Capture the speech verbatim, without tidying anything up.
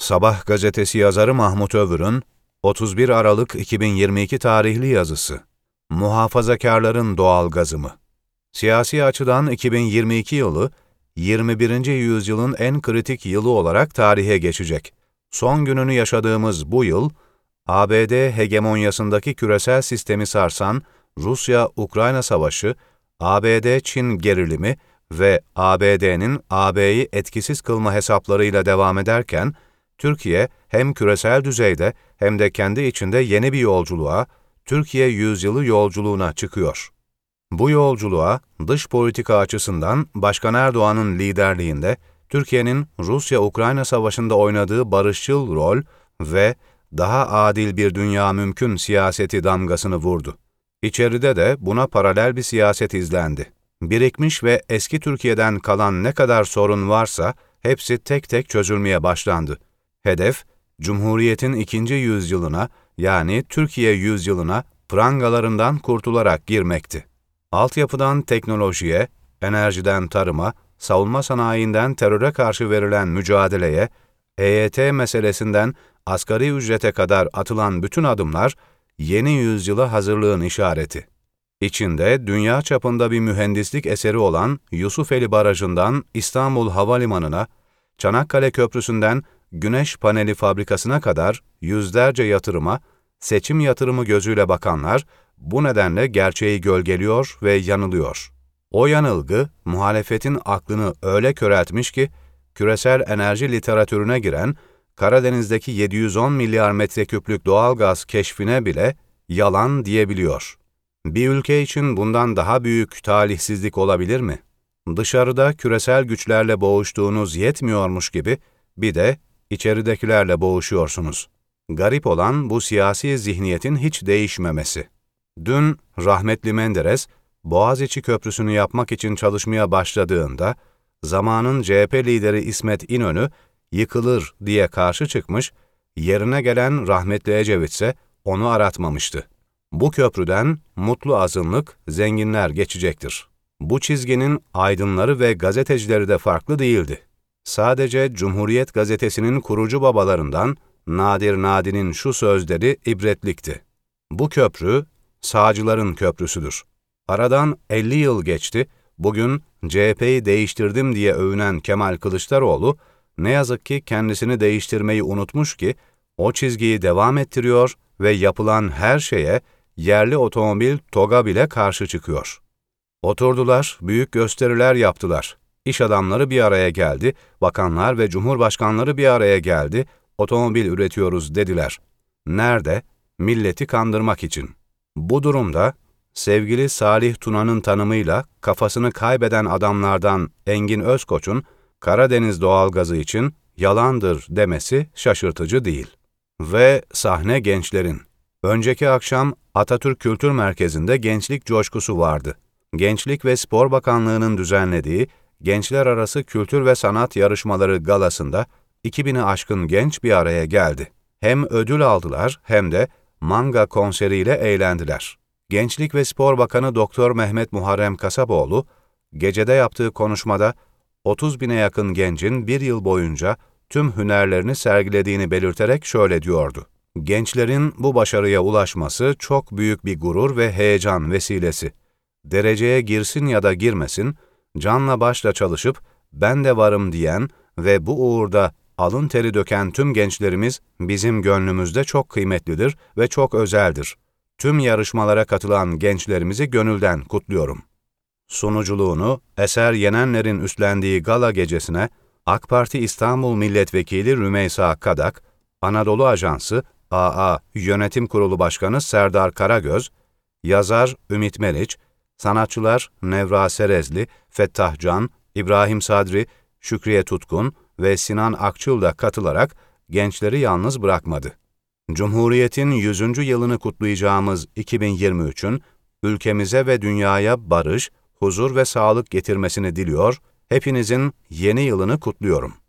Sabah gazetesi yazarı Mahmut Övür'ün otuz bir Aralık iki bin yirmi iki tarihli yazısı. Muhafazakarların doğalgazı mı? Siyasi açıdan iki bin yirmi iki yılı, yirmi birinci yüzyılın en kritik yılı olarak tarihe geçecek. Son gününü yaşadığımız bu yıl, A B D hegemonyasındaki küresel sistemi sarsan Rusya-Ukrayna savaşı, A B D-Çin gerilimi ve A B D'nin A B'yi etkisiz kılma hesaplarıyla devam ederken, Türkiye hem küresel düzeyde hem de kendi içinde yeni bir yolculuğa, Türkiye yüzyılı yolculuğuna çıkıyor. Bu yolculuğa dış politika açısından Başkan Erdoğan'ın liderliğinde Türkiye'nin Rusya-Ukrayna savaşında oynadığı barışçıl rol ve daha adil bir dünya mümkün siyaseti damgasını vurdu. İçeride de buna paralel bir siyaset izlendi. Birikmiş ve eski Türkiye'den kalan ne kadar sorun varsa hepsi tek tek çözülmeye başlandı. Hedef, Cumhuriyet'in ikinci yüzyılına yani Türkiye yüzyılına prangalarından kurtularak girmekti. Altyapıdan teknolojiye, enerjiden tarıma, savunma sanayinden teröre karşı verilen mücadeleye, E Y T meselesinden asgari ücrete kadar atılan bütün adımlar, yeni yüzyıla hazırlığın işareti. İçinde dünya çapında bir mühendislik eseri olan Yusufeli Barajı'ndan İstanbul Havalimanı'na, Çanakkale Köprüsü'nden Güneş Paneli Fabrikası'na kadar yüzlerce yatırıma, seçim yatırımı gözüyle bakanlar, bu nedenle gerçeği gölgeliyor ve yanılıyor. O yanılgı, muhalefetin aklını öyle köreltmiş ki, küresel enerji literatürüne giren, Karadeniz'deki yedi yüz on milyar metreküplük doğalgaz keşfine bile yalan diyebiliyor. Bir ülke için bundan daha büyük talihsizlik olabilir mi? Dışarıda küresel güçlerle boğuştuğunuz yetmiyormuş gibi, bir de içeridekilerle boğuşuyorsunuz. Garip olan bu siyasi zihniyetin hiç değişmemesi. Dün rahmetli Menderes, Boğaziçi Köprüsü'nü yapmak için çalışmaya başladığında, zamanın C H P lideri İsmet İnönü, yıkılır diye karşı çıkmış, yerine gelen rahmetli Ecevit ise onu aratmamıştı. Bu köprüden mutlu azınlık, zenginler geçecektir. Bu çizginin aydınları ve gazetecileri de farklı değildi. Sadece Cumhuriyet Gazetesi'nin kurucu babalarından Nadir Nadi'nin şu sözleri ibretlikti. Bu köprü, sağcıların köprüsüdür. Aradan elli yıl geçti, bugün C H P'yi değiştirdim diye övünen Kemal Kılıçdaroğlu, ne yazık ki kendisini değiştirmeyi unutmuş ki, o çizgiyi devam ettiriyor ve yapılan her şeye, yerli otomobil TOG'a bile karşı çıkıyor. Oturdular, büyük gösteriler yaptılar. İş adamları bir araya geldi, bakanlar ve cumhurbaşkanları bir araya geldi, otomobil üretiyoruz dediler. Nerede? Milleti kandırmak için. Bu durumda, sevgili Salih Tuna'nın tanımıyla kafasını kaybeden adamlardan Engin Özkoç'un Karadeniz doğalgazı için yalandır demesi şaşırtıcı değil. Ve sahne gençlerin. Önceki akşam Atatürk Kültür Merkezi'nde gençlik coşkusu vardı. Gençlik ve Spor Bakanlığı'nın düzenlediği Gençler Arası Kültür ve Sanat Yarışmaları galasında iki bini aşkın genç bir araya geldi. Hem ödül aldılar hem de manga konseriyle eğlendiler. Gençlik ve Spor Bakanı Doktor Mehmet Muharrem Kasapoğlu, gecede yaptığı konuşmada otuz bine yakın gencin bir yıl boyunca tüm hünerlerini sergilediğini belirterek şöyle diyordu. Gençlerin bu başarıya ulaşması çok büyük bir gurur ve heyecan vesilesi. Dereceye girsin ya da girmesin, canla başla çalışıp ben de varım diyen ve bu uğurda alın teri döken tüm gençlerimiz bizim gönlümüzde çok kıymetlidir ve çok özeldir. Tüm yarışmalara katılan gençlerimizi gönülden kutluyorum. Sunuculuğunu Eser Yenenler'in üstlendiği gala gecesine AK Parti İstanbul Milletvekili Rümeysa Kadak, Anadolu Ajansı A A Yönetim Kurulu Başkanı Serdar Karagöz, yazar Ümit Meriç, sanatçılar Nevra Serezli, Fettah Can, İbrahim Sadri, Şükriye Tutkun ve Sinan Akçıl da katılarak gençleri yalnız bırakmadı. Cumhuriyet'in yüzüncü yılını kutlayacağımız iki bin yirmi üçün ülkemize ve dünyaya barış, huzur ve sağlık getirmesini diliyor, hepinizin yeni yılını kutluyorum.